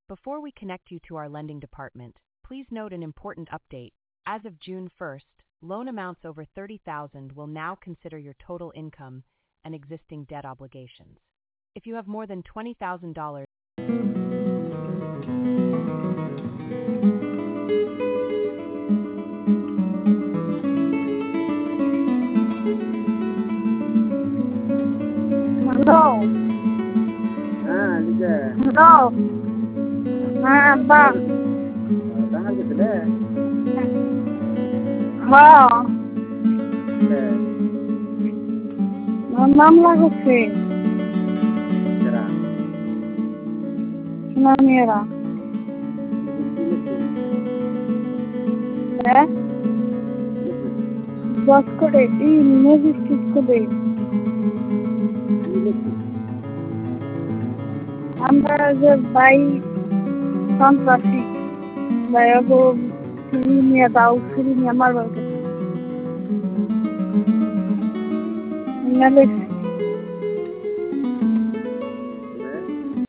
Before we connect you to our lending department, please note an important update. As of June 1st, loan amounts over $30,000 will now consider your total income and existing debt obligations. If you have more than $20,000, Hello. Liga. Hello. Bang. Tanggal ke sudah? মামলা করছে Kira. মেয়েরা হ্যাঁ দশ করে এই magistrate করে আমরা যে ভাই সন্ত্রাসী ভাই ফিরি নিয়ে দাও ফিরি নিয়ে আমার বাড়িতে